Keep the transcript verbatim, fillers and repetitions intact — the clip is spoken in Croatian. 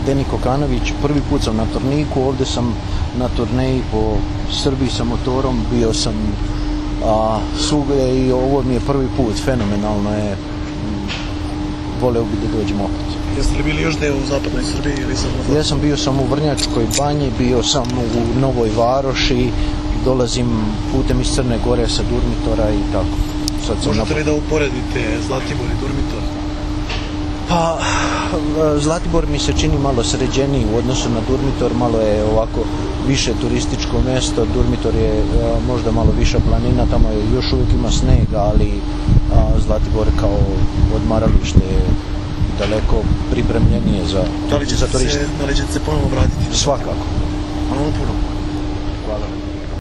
Deni Kokanović, prvi put sam na Torniku, ovdje sam na turneji po Srbiji sa motorom, bio sam a, svugdje i ovo mi je prvi put, fenomenalno je, voleo bi da dođem opet. Jeste li bili još deo u zapadnoj Srbiji ili samo? Ja sam bio sam u Vrnjačkoj banji, bio sam u Novoj Varoši, dolazim putem iz Crne Gore sa Durmitora i tako. Sad sam Možete na... li da uporedite Zlatibor i Durmitor? Pa, Zlatibor mi se čini malo sređeniji u odnosu na Durmitor, malo je ovako više turističko mjesto, Durmitor je a, možda malo viša planina, tamo je još uvijek ima snega, ali a, Zlatibor kao odmaralište je daleko pripremljenije za, da li za turiste. Da li ćete se ponovo vratiti? Svakako. Hvala puno. Hvala.